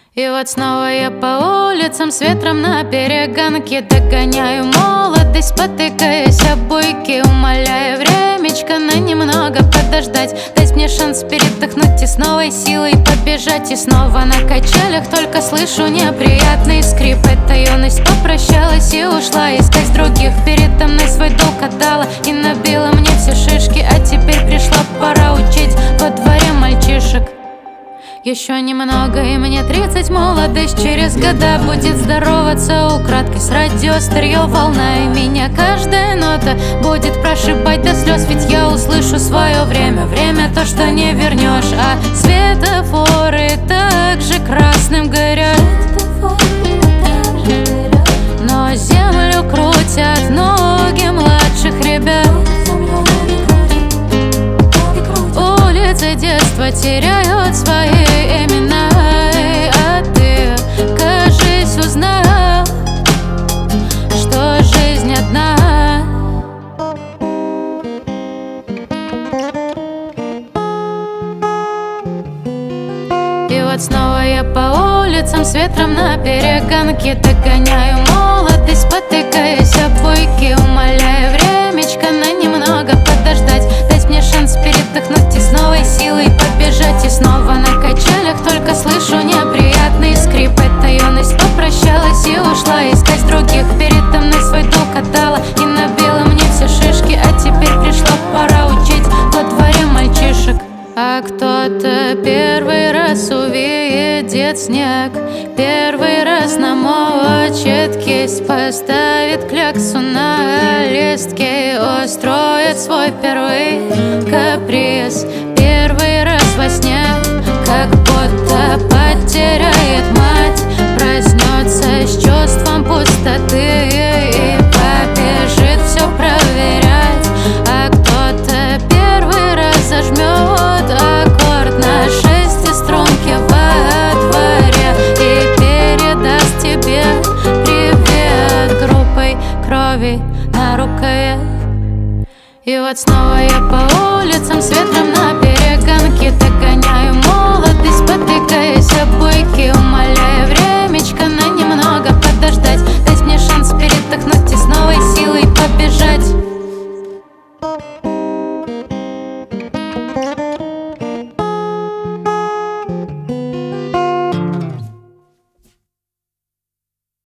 И вот снова я по улицам с ветром на перегонке догоняю молодость, спотыкаясь об буйки, умоляя времечко на немного подождать, дать мне шанс передохнуть и с новой силой побежать. И снова на качелях только слышу неприятный скрип. Эта юность попрощалась и ушла искать других. Передо мной свой долг отдала и набила мне все шишки, а теперь пришла пора учить во дворе мальчишек. Еще немного и мне 30, молодость через года будет здороваться украдкой с радио, старье, волна, и меня каждая нота будет прошибать до слез. Ведь я услышу свое время, время то, что не вернешь. А светофоры также красным горят, но землю крутят ноги младших ребят. Улицы детства теряют свои имена, а ты, кажись, узнал, что жизнь одна. И вот снова я по улицам с ветром на перегонке догоняю молодость, спотыкаясь об буйки, умоляя времечко на немного подождать, дать мне шанс передохнуть и с новой силой побежать. И снова на качелях только слышу неприятный скрип. Эта юность попрощалась и ушла искать других. Передо мной свой долг отдала и набила мне все шишки, а теперь пришла пора учить во дворе мальчишек. А кто-то первый раз увидит снег, первый раз намочит кисть, поставит кляксу на листке, устроит свой первый каприз. Первый раз во сне, как будто потеряет мать, проснется с чувством пустоты и побежит все проверять. А кто-то первый раз зажмет аккорд на шестиструнке во дворе и передаст тебе привет группой крови на рукаве. И вот снова я по улицам с ветром на перегонке догоняю молодость, спотыкаясь об буйки, умоляя